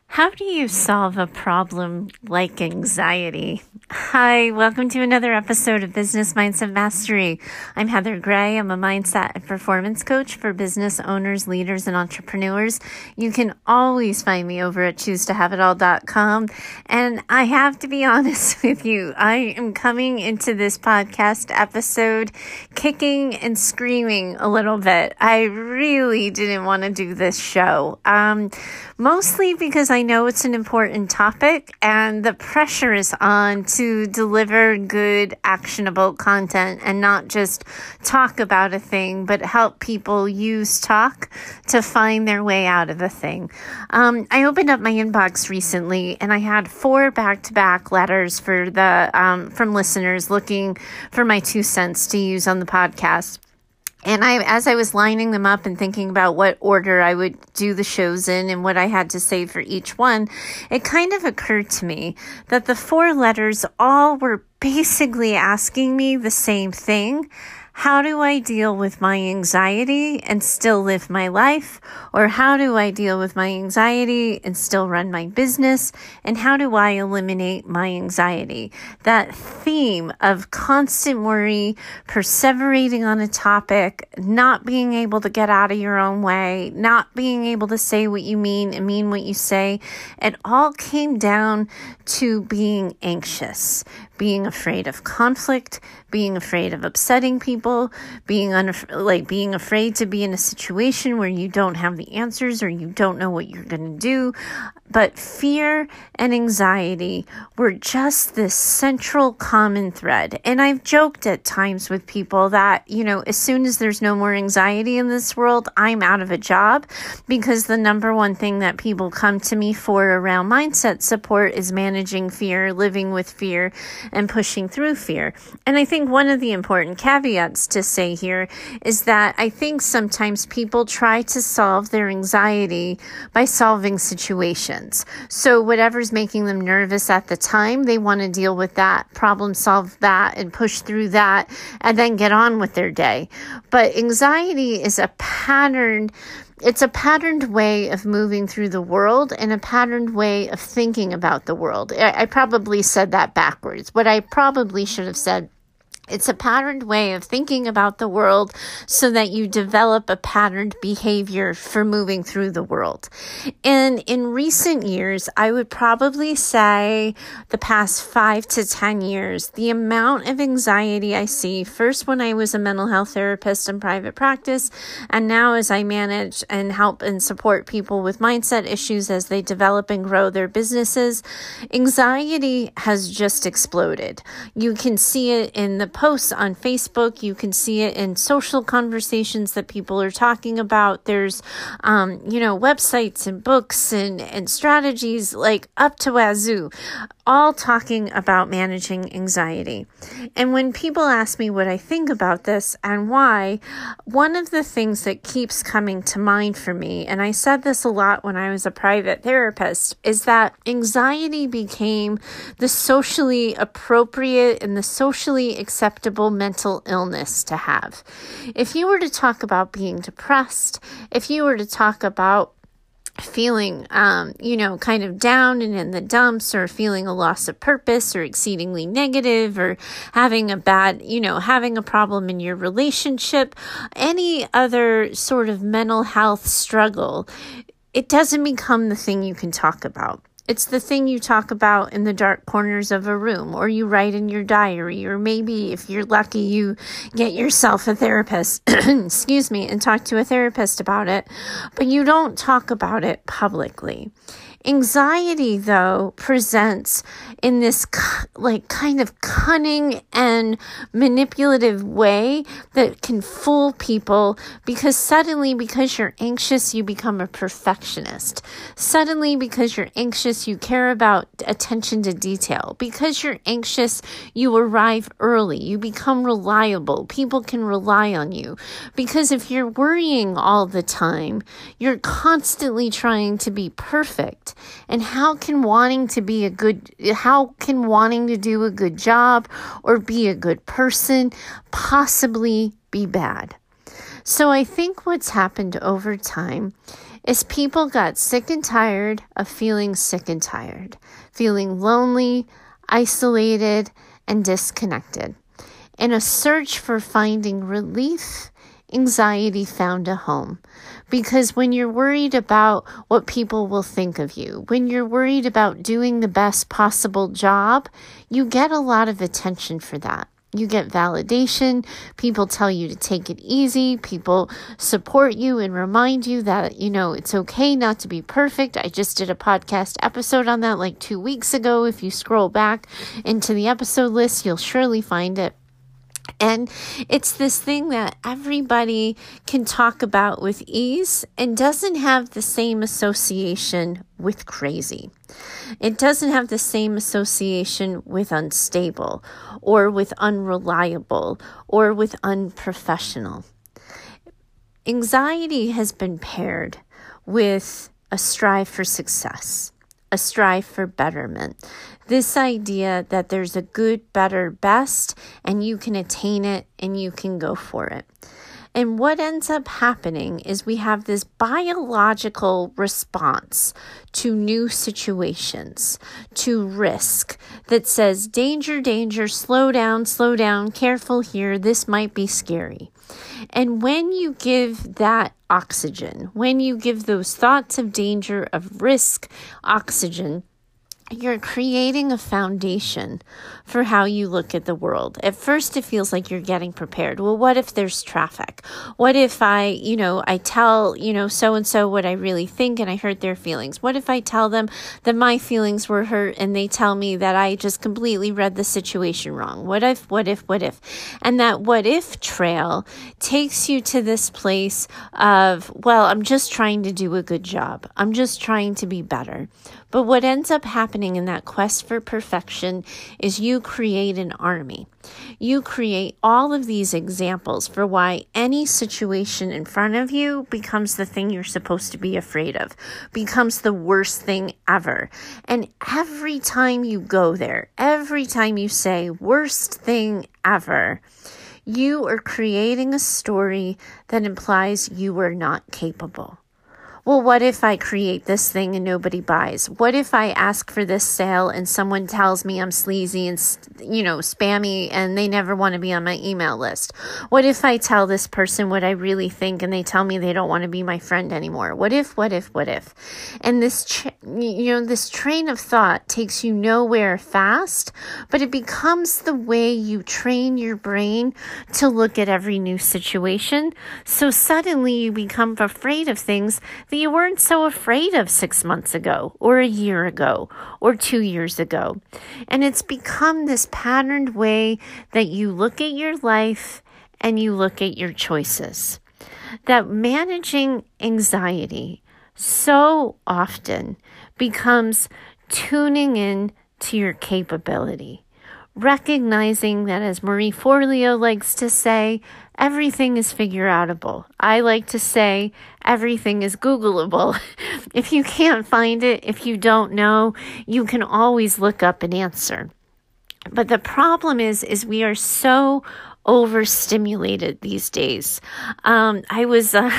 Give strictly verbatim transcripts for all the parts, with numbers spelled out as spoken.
How do you solve a problem like anxiety? Hi, welcome to another episode of Business Mindset Mastery. I'm Heather Gray. I'm a mindset and performance coach for business owners, leaders, and entrepreneurs. You can always find me over at choose to have it all dot com. And I have to be honest with you, I am coming into this podcast episode kicking and screaming a little bit. I really didn't want to do this show, um, mostly because I I know it's an important topic and the pressure is on to deliver good, actionable content and not just talk about a thing, but help people use talk to find their way out of a thing. Um, I opened up my inbox recently and I had four back-to-back letters for the um, from listeners looking for my two cents to use on the podcast. And I, as I was lining them up and thinking about what order I would do the shows in and what I had to say for each one, it kind of occurred to me that the four letters all were basically asking me the same thing. How do I deal with my anxiety and still live my life? Or how do I deal with my anxiety and still run my business? And how do I eliminate my anxiety? That theme of constant worry, perseverating on a topic, not being able to get out of your own way, not being able to say what you mean and mean what you say, it all came down to being anxious, being afraid of conflict, being afraid of upsetting people, being unaf- like being afraid to be in a situation where you don't have the answers or you don't know what you're going to do. But fear and anxiety were just this central common thread. And I've joked at times with people that, you know, as soon as there's no more anxiety in this world, I'm out of a job, because the number one thing that people come to me for around mindset support is managing fear, living with fear, and pushing through fear. And I think one of the important caveats to say here is that I think sometimes people try to solve their anxiety by solving situations. So whatever's making them nervous at the time, they want to deal with that, problem solve that, and push through that, and then get on with their day. But anxiety is a pattern. It's a patterned way of moving through the world and a patterned way of thinking about the world. I, I probably said that backwards. What I probably should have said, it's a patterned way of thinking about the world so that you develop a patterned behavior for moving through the world. And in recent years, I would probably say the past five to ten years, the amount of anxiety I see, first when I was a mental health therapist in private practice, and now as I manage and help and support people with mindset issues as they develop and grow their businesses, anxiety has just exploded. You can see it in the posts on Facebook. You can see it in social conversations that people are talking about. There's, um, you know, websites and books and, and strategies like up to wazoo, all talking about managing anxiety. And when people ask me what I think about this and why, one of the things that keeps coming to mind for me, and I said this a lot when I was a private therapist, is that anxiety became the socially appropriate and the socially acceptable mental illness to have. If you were to talk about being depressed, if you were to talk about feeling, um, you know, kind of down and in the dumps, or feeling a loss of purpose, or exceedingly negative, or having a bad, you know, having a problem in your relationship, any other sort of mental health struggle, it doesn't become the thing you can talk about. It's the thing you talk about in the dark corners of a room, or you write in your diary, or maybe if you're lucky, you get yourself a therapist, excuse me, and talk to a therapist about it, but you don't talk about it publicly. Anxiety, though, presents in this like kind of cunning and manipulative way that can fool people, because suddenly, because you're anxious, you become a perfectionist. Suddenly, because you're anxious, you care about attention to detail. Because you're anxious, you arrive early. You become reliable. People can rely on you. Because if you're worrying all the time, you're constantly trying to be perfect. And how can wanting to be a good, how can wanting to do a good job or be a good person possibly be bad? So I think what's happened over time is people got sick and tired of feeling sick and tired, feeling lonely, isolated, and disconnected. In a search for finding relief, anxiety found a home. Because when you're worried about what people will think of you, when you're worried about doing the best possible job, you get a lot of attention for that. You get validation. People tell you to take it easy. People support you and remind you that, you know, it's okay not to be perfect. I just did a podcast episode on that like two weeks ago. If you scroll back into the episode list, you'll surely find it. And it's this thing that everybody can talk about with ease and doesn't have the same association with crazy. It doesn't have the same association with unstable or with unreliable or with unprofessional. Anxiety has been paired with a strive for success, a strive for betterment. This idea that there's a good, better, best, and you can attain it and you can go for it. And what ends up happening is we have this biological response to new situations, to risk that says, danger, danger, slow down, slow down, careful here, this might be scary. And when you give that oxygen, when you give those thoughts of danger, of risk, oxygen, you're creating a foundation for how you look at the world. At first, it feels like you're getting prepared. Well, what if there's traffic? What if I, you know, I tell, you know, so-and-so what I really think and I hurt their feelings? What if I tell them that my feelings were hurt and they tell me that I just completely read the situation wrong? What if, what if, what if? And that what if trail takes you to this place of, well, I'm just trying to do a good job. I'm just trying to be better. But what ends up happening in that quest for perfection is you create an army. You create all of these examples for why any situation in front of you becomes the thing you're supposed to be afraid of, becomes the worst thing ever. And every time you go there, every time you say worst thing ever, you are creating a story that implies you are not capable. Well, what if I create this thing and nobody buys? What if I ask for this sale and someone tells me I'm sleazy and, you know, spammy and they never want to be on my email list? What if I tell this person what I really think and they tell me they don't want to be my friend anymore? What if, what if, what if? And this, ch- you know, this train of thought takes you nowhere fast, but it becomes the way you train your brain to look at every new situation. So suddenly you become afraid of things that you weren't so afraid of six months ago or a year ago or two years ago. And it's become this patterned way that you look at your life and you look at your choices. That managing anxiety so often becomes tuning in to your capability. Recognizing that, as Marie Forleo likes to say, everything is figure-outable. I like to say everything is Googleable. If you can't find it, if you don't know, you can always look up an answer. But the problem is, is we are so overstimulated these days. Um, I was uh,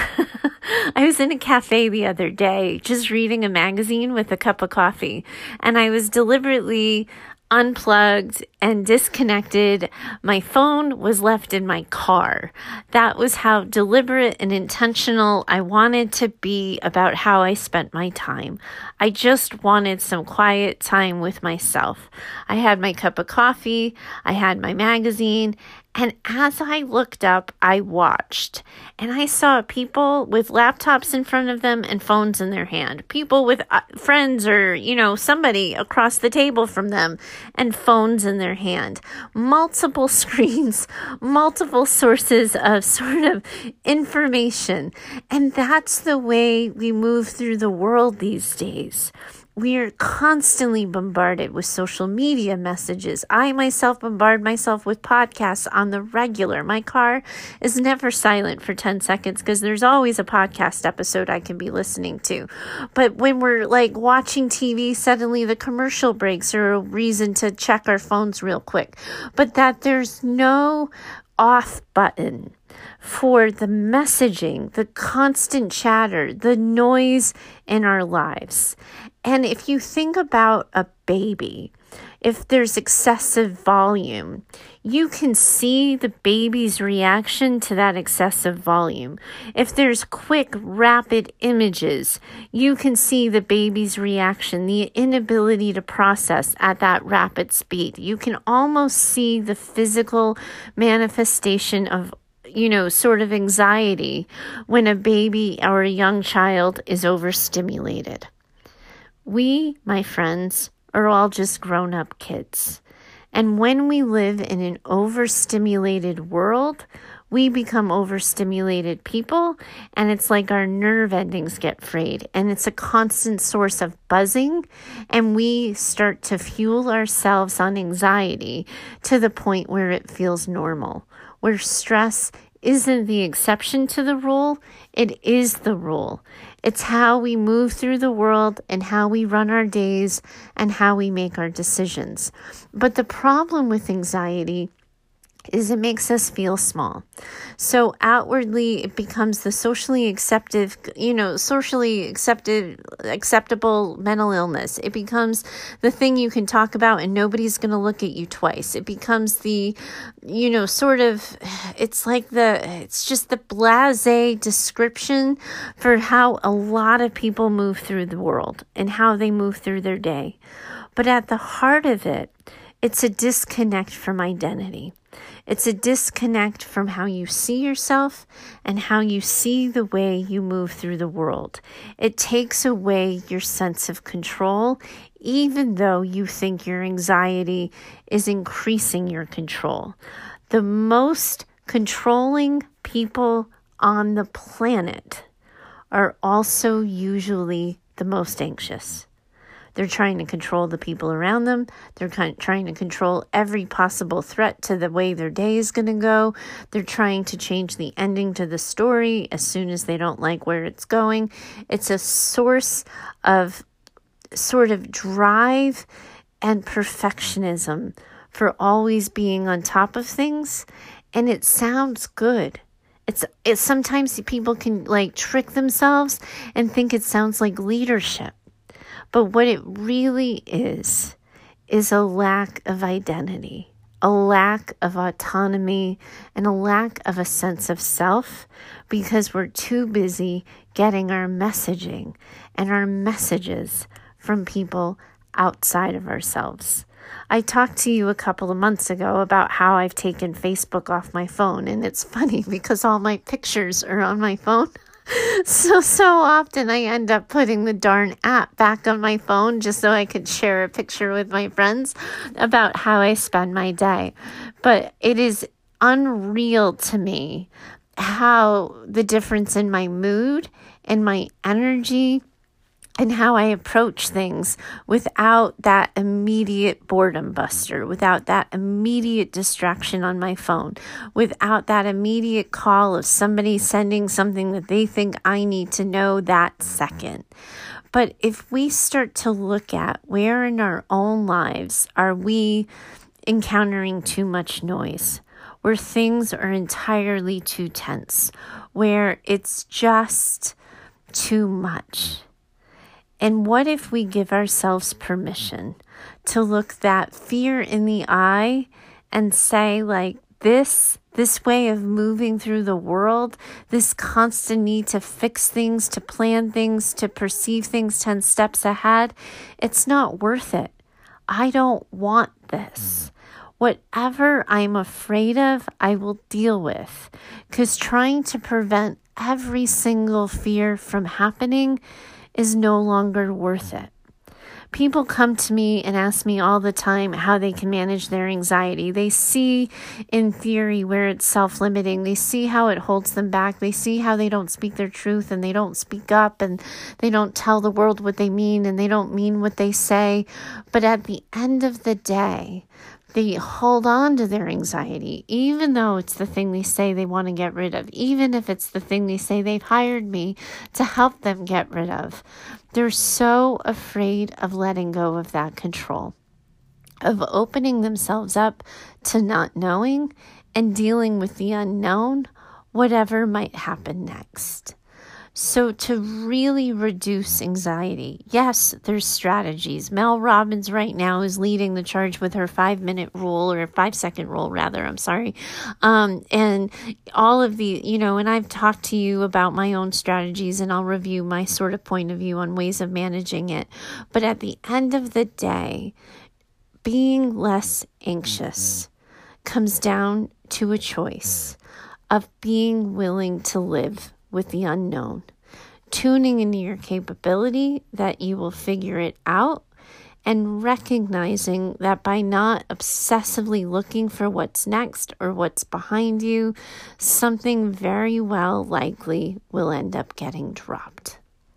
I was in a cafe the other day, just reading a magazine with a cup of coffee, and I was deliberately unplugged and disconnected. My phone was left in my car. That was how deliberate and intentional I wanted to be about how I spent my time. I just wanted some quiet time with myself. I had my cup of coffee, I had my magazine, and as I looked up, I watched, and I saw people with laptops in front of them and phones in their hand, people with uh, friends or, you know, somebody across the table from them and phones in their hand, multiple screens, multiple sources of sort of information. And that's the way we move through the world these days. We are constantly bombarded with social media messages. I myself bombard myself with podcasts on the regular. My car is never silent for ten seconds because there's always a podcast episode I can be listening to. But when we're like watching T V, suddenly the commercial breaks are a reason to check our phones real quick. But that there's no off button for the messaging, the constant chatter, the noise in our lives. And if you think about a baby, if there's excessive volume, you can see the baby's reaction to that excessive volume. If there's quick, rapid images, you can see the baby's reaction, the inability to process at that rapid speed. You can almost see the physical manifestation of, you know, sort of anxiety when a baby or a young child is overstimulated. We, my friends, are all just grown-up kids. And when we live in an overstimulated world, we become overstimulated people, and it's like our nerve endings get frayed, and it's a constant source of buzzing, and we start to fuel ourselves on anxiety to the point where it feels normal, where stress isn't the exception to the rule, it is the rule. It's how we move through the world and how we run our days and how we make our decisions. But the problem with anxiety is it makes us feel small. So outwardly, it becomes the socially accepted, you know, socially accepted, acceptable mental illness. It becomes the thing you can talk about and nobody's going to look at you twice. It becomes the, you know, sort of, it's like the, it's just the blasé description for how a lot of people move through the world and how they move through their day. But at the heart of it, it's a disconnect from identity. It's a disconnect from how you see yourself and how you see the way you move through the world. It takes away your sense of control, even though you think your anxiety is increasing your control. The most controlling people on the planet are also usually the most anxious. They're trying to control the people around them. They're kind of trying to control every possible threat to the way their day is going to go. They're trying to change the ending to the story as soon as they don't like where it's going. It's a source of sort of drive and perfectionism for always being on top of things. And it sounds good. It's, it's sometimes people can like trick themselves and think it sounds like leadership. But what it really is, is a lack of identity, a lack of autonomy, and a lack of a sense of self because we're too busy getting our messaging and our messages from people outside of ourselves. I talked to you a couple of months ago about how I've taken Facebook off my phone, and it's funny because all my pictures are on my phone. So, so often I end up putting the darn app back on my phone just so I could share a picture with my friends about how I spend my day. But it is unreal to me how the difference in my mood and my energy and how I approach things without that immediate boredom buster, without that immediate distraction on my phone, without that immediate call of somebody sending something that they think I need to know that second. But if we start to look at where in our own lives are we encountering too much noise, where things are entirely too tense, where it's just too much. And what if we give ourselves permission to look that fear in the eye and say, like, this, this way of moving through the world, this constant need to fix things, to plan things, to perceive things ten steps ahead, it's not worth it. I don't want this. Whatever I'm afraid of, I will deal with. Because trying to prevent every single fear from happening is no longer worth it. People come to me and ask me all the time how they can manage their anxiety. They see in theory where it's self-limiting. They see how it holds them back. They see how they don't speak their truth and they don't speak up and they don't tell the world what they mean and they don't mean what they say. But at the end of the day, they hold on to their anxiety, even though it's the thing they say they want to get rid of, even if it's the thing they say they've hired me to help them get rid of. They're so afraid of letting go of that control, of opening themselves up to not knowing and dealing with the unknown, whatever might happen next. So to really reduce anxiety, yes, there's strategies. Mel Robbins right now is leading the charge with her five minute rule or five second rule rather, I'm sorry. Um, and all of the, you know, and I've talked to you about my own strategies and I'll review my sort of point of view on ways of managing it. But at the end of the day, being less anxious comes down to a choice of being willing to live with the unknown, tuning into your capability that you will figure it out, and recognizing that by not obsessively looking for what's next or what's behind you, something very well likely will end up getting dropped.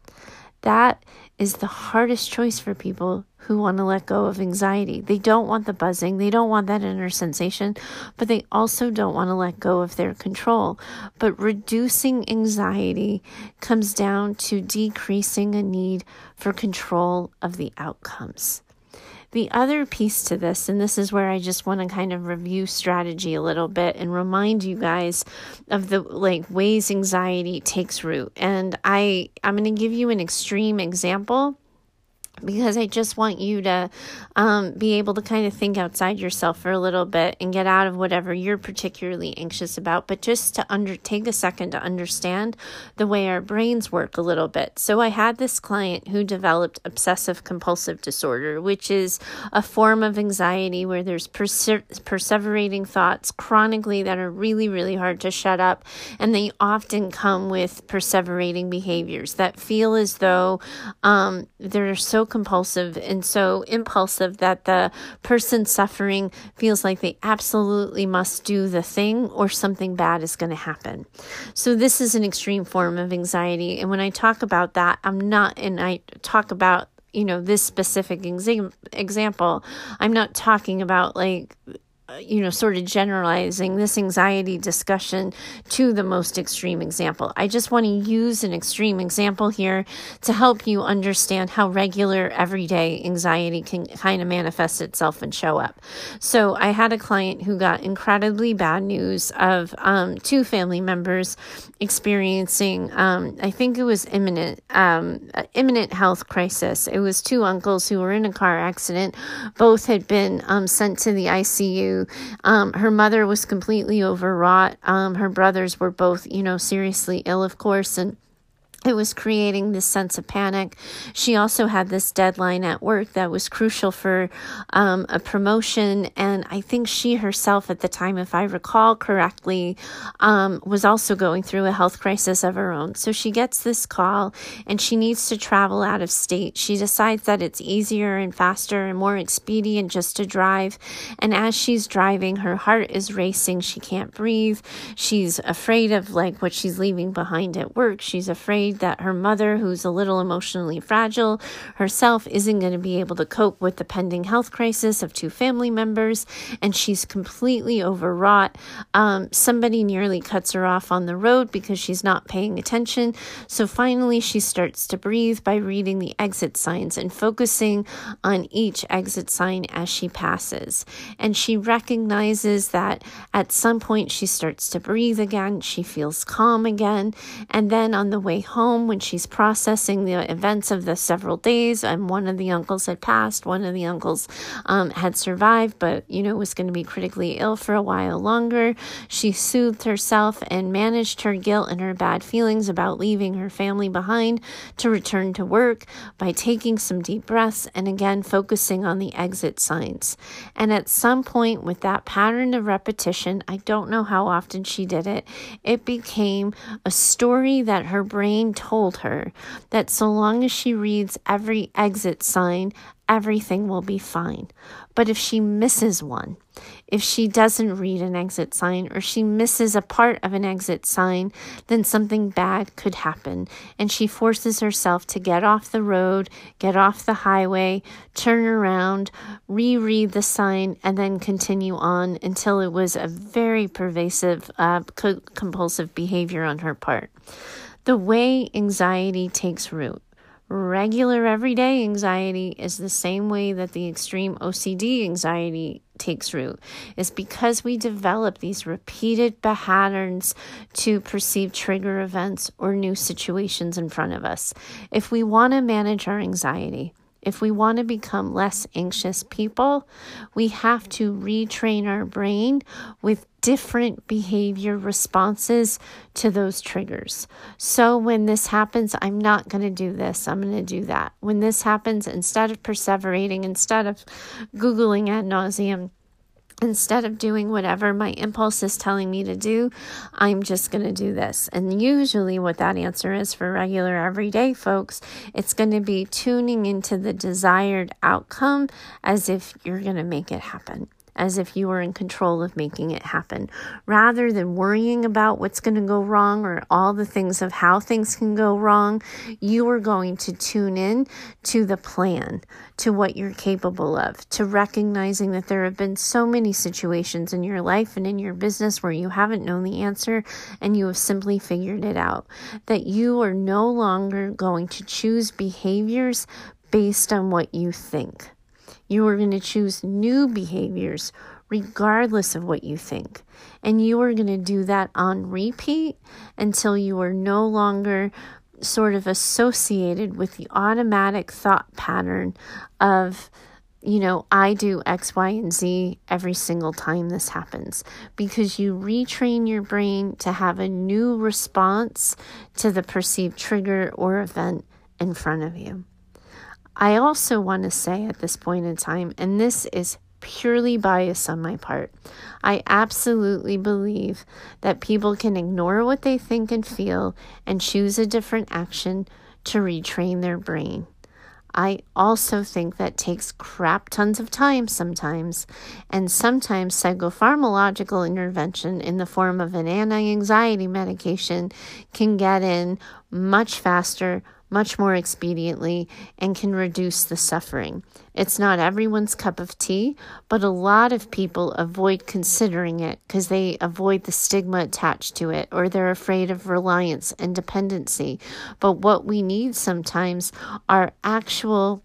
That is the hardest choice for people who want to let go of anxiety. They don't want the buzzing. They don't want that inner sensation, but they also don't want to let go of their control. But reducing anxiety comes down to decreasing a need for control of the outcomes. The other piece to this, and this is where I just want to kind of review strategy a little bit and remind you guys of the like ways anxiety takes root. And I, I'm going to give you an extreme example because I just want you to um, be able to kind of think outside yourself for a little bit and get out of whatever you're particularly anxious about, but just to under take a second to understand the way our brains work a little bit. So I had this client who developed obsessive compulsive disorder, which is a form of anxiety where there's perse- perseverating thoughts chronically that are really, really hard to shut up. And they often come with perseverating behaviors that feel as though um, they're so compulsive and so impulsive that the person suffering feels like they absolutely must do the thing or something bad is going to happen. So this is an extreme form of anxiety. And when I talk about that, I'm not, and I talk about, you know, this specific exa- example, I'm not talking about like, you know, sort of generalizing this anxiety discussion to the most extreme example. I just want to use an extreme example here to help you understand how regular everyday anxiety can kind of manifest itself and show up. So I had a client who got incredibly bad news of um, two family members experiencing, um, I think it was imminent, um, imminent health crisis. It was two uncles who were in a car accident. Both had been um, sent to the I C U. Um, her mother was completely overwrought. Um, her brothers were both, you know, seriously ill, of course, and it was creating this sense of panic. She also had this deadline at work that was crucial for um, a promotion. And I think she herself at the time, if I recall correctly, um, was also going through a health crisis of her own. So she gets this call and she needs to travel out of state. She decides that it's easier and faster and more expedient just to drive. And as she's driving, her heart is racing. She can't breathe. She's afraid of like what she's leaving behind at work. She's afraid that her mother, who's a little emotionally fragile herself, isn't going to be able to cope with the pending health crisis of two family members, and she's completely overwrought. Um, somebody nearly cuts her off on the road because she's not paying attention. So finally, she starts to breathe by reading the exit signs and focusing on each exit sign as she passes. And she recognizes that at some point she starts to breathe again. She feels calm again. And then on the way home, when she's processing the events of the several days, and one of the uncles had passed, one of the uncles um, had survived, but, you know, was going to be critically ill for a while longer. She soothed herself and managed her guilt and her bad feelings about leaving her family behind to return to work by taking some deep breaths and again focusing on the exit signs. And at some point with that pattern of repetition, I don't know how often she did it, it became a story that her brain told her that so long as she reads every exit sign, everything will be fine. But if she misses one, if she doesn't read an exit sign or she misses a part of an exit sign, then something bad could happen. And she forces herself to get off the road, get off the highway, turn around, reread the sign, and then continue on until it was a very pervasive, uh, co- compulsive behavior on her part. The way anxiety takes root Regular everyday anxiety is the same way that the extreme O C D anxiety takes root. Is because we develop these repeated patterns to perceive trigger events or new situations in front of us. If we want to manage our anxiety, if we want to become less anxious people, we have to retrain our brain with different behavior responses to those triggers. So when this happens, I'm not going to do this, I'm going to do that. When this happens, instead of perseverating, instead of Googling ad nauseum, instead of doing whatever my impulse is telling me to do, I'm just going to do this. And usually what that answer is for regular everyday folks, it's going to be tuning into the desired outcome as if you're going to make it happen, as if you were in control of making it happen, rather than worrying about what's going to go wrong or all the things of how things can go wrong. You are going to tune in to the plan, to what you're capable of, to recognizing that there have been so many situations in your life and in your business where you haven't known the answer and you have simply figured it out, that you are no longer going to choose behaviors based on what you think. You are going to choose new behaviors regardless of what you think. And you are going to do that on repeat until you are no longer sort of associated with the automatic thought pattern of, you know, I do X, Y, and Z every single time this happens, because you retrain your brain to have a new response to the perceived trigger or event in front of you. I also want to say at this point in time, and this is purely bias on my part, I absolutely believe that people can ignore what they think and feel and choose a different action to retrain their brain. I also think that takes crap tons of time sometimes, and sometimes psychopharmacological intervention in the form of an anti-anxiety medication can get in much faster, much more expediently, and can reduce the suffering. It's not everyone's cup of tea, but a lot of people avoid considering it because they avoid the stigma attached to it, or they're afraid of reliance and dependency. But what we need sometimes are actual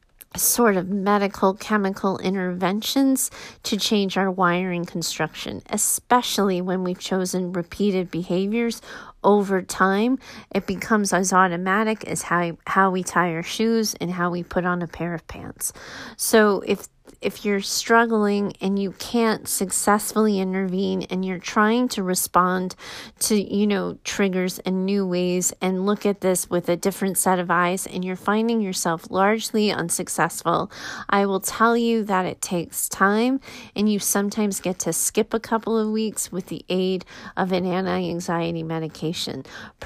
sort of medical chemical interventions to change our wiring construction, especially when we've chosen repeated behaviors over time. It becomes as automatic as how how we tie our shoes and how we put on a pair of pants. So if if you're struggling and you can't successfully intervene and you're trying to respond to, you know, triggers in new ways and look at this with a different set of eyes, and you're finding yourself largely unsuccessful, I will tell you that it takes time, and you sometimes get to skip a couple of weeks with the aid of an anti-anxiety medication,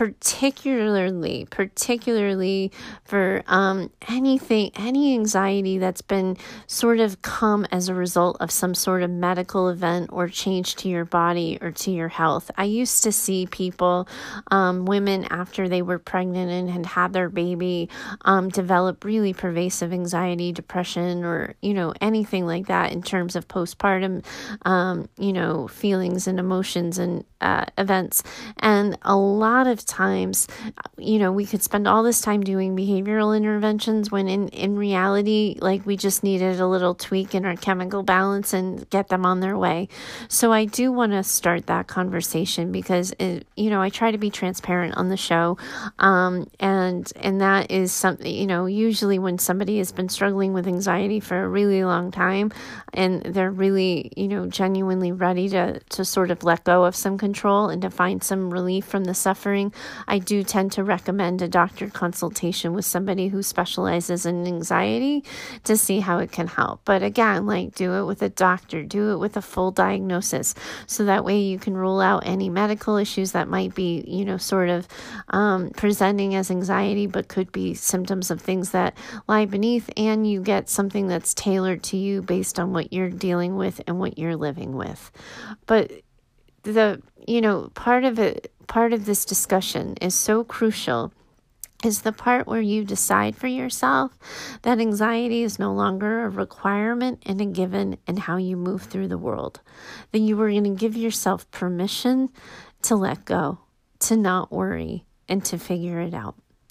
particularly, particularly for um, anything, any anxiety that's been sort of come as a result of some sort of medical event or change to your body or to your health. I used to see people, um, women after they were pregnant and had had their baby, um, develop really pervasive anxiety, depression, or, you know, anything like that in terms of postpartum, um, you know, feelings and emotions and uh, events. And a lot of times, you know, we could spend all this time doing behavioral interventions when in, in reality, like, we just needed a little tweak in our chemical balance and get them on their way. So I do want to start that conversation because, it, you know, I try to be transparent on the show. Um, and, and that is something, you know, usually when somebody has been struggling with anxiety for a really long time and they're really, you know, genuinely ready to, to sort of let go of some control and to find some relief from the suffering, I do tend to recommend a doctor consultation with somebody who specializes in anxiety to see how it can help. But again, like, do it with a doctor, do it with a full diagnosis, so that way you can rule out any medical issues that might be, you know, sort of um, presenting as anxiety, but could be symptoms of things that lie beneath, and you get something that's tailored to you based on what you're dealing with and what you're living with. But the, you know, part of it, part of this discussion is so crucial, is the part where you decide for yourself that anxiety is no longer a requirement and a given in how you move through the world. That you are going to give yourself permission to let go, to not worry, and to figure it out.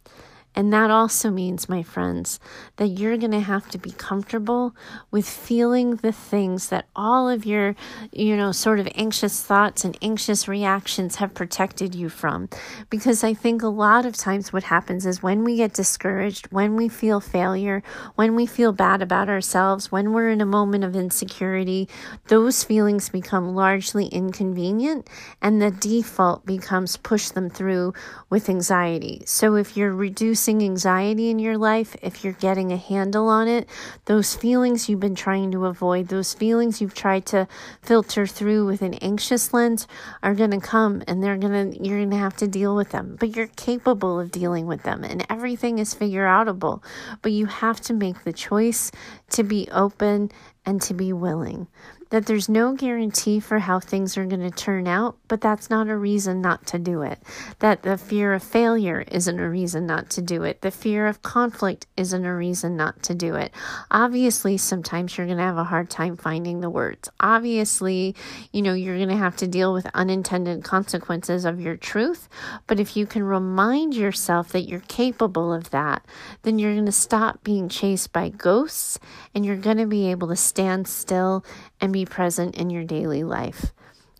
And that also means, my friends, that you're going to have to be comfortable with feeling the things that all of your, you know, sort of anxious thoughts and anxious reactions have protected you from. Because I think a lot of times what happens is when we get discouraged, when we feel failure, when we feel bad about ourselves, when we're in a moment of insecurity, those feelings become largely inconvenient, and the default becomes push them through with anxiety. So if you're reducing anxiety in your life, if you're getting a handle on it, those feelings you've been trying to avoid, those feelings you've tried to filter through with an anxious lens are going to come, and they're going to, you're going to have to deal with them. But you're capable of dealing with them, and everything is figure outable. But you have to make the choice to be open and to be willing. That there's no guarantee for how things are going to turn out, but that's not a reason not to do it. That the fear of failure isn't a reason not to do it. The fear of conflict isn't a reason not to do it. Obviously, sometimes you're going to have a hard time finding the words. Obviously, you know, you're going to have to deal with unintended consequences of your truth. But if you can remind yourself that you're capable of that, then you're going to stop being chased by ghosts, and you're going to be able to stand still and be present in your daily life.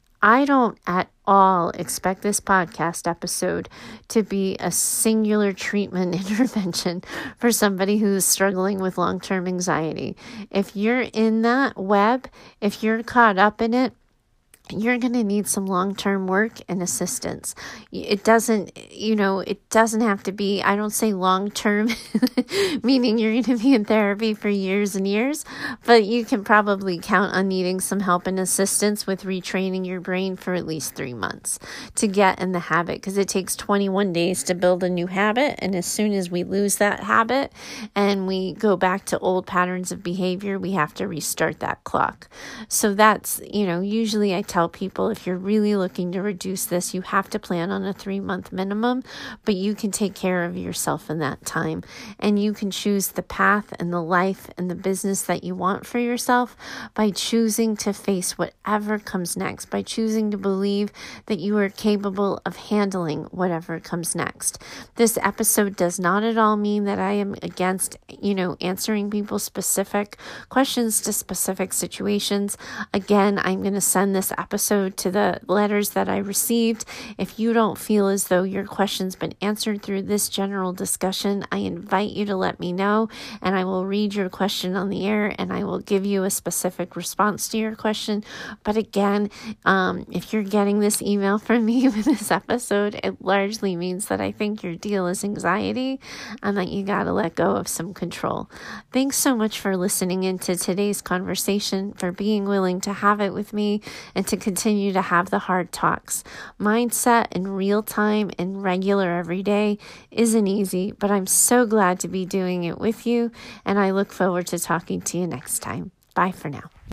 I don't at all expect this podcast episode to be a singular treatment intervention for somebody who's struggling with long-term anxiety. If you're in that web, if you're caught up in it, you're going to need some long-term work and assistance. It doesn't, you know, it doesn't have to be, I don't say long-term, meaning you're going to be in therapy for years and years, but you can probably count on needing some help and assistance with retraining your brain for at least three months to get in the habit, because it takes twenty-one days to build a new habit. And as soon as we lose that habit and we go back to old patterns of behavior, we have to restart that clock. So that's, you know, usually I tell people, if you're really looking to reduce this, you have to plan on a three month minimum, but you can take care of yourself in that time, and you can choose the path and the life and the business that you want for yourself by choosing to face whatever comes next, by choosing to believe that you are capable of handling whatever comes next. This episode does not at all mean that I am against, you know, answering people's specific questions to specific situations. Again, I'm going to send this episode to the letters that I received. If you don't feel as though your question's been answered through this general discussion, I invite you to let me know, and I will read your question on the air, and I will give you a specific response to your question. But again, um, if you're getting this email from me with this episode, it largely means that I think your deal is anxiety and that you got to let go of some control. Thanks so much for listening into today's conversation, for being willing to have it with me, and to continue to have the hard talks. Mindset in real time and regular every day isn't easy, but I'm so glad to be doing it with you, and I look forward to talking to you next time. Bye for now.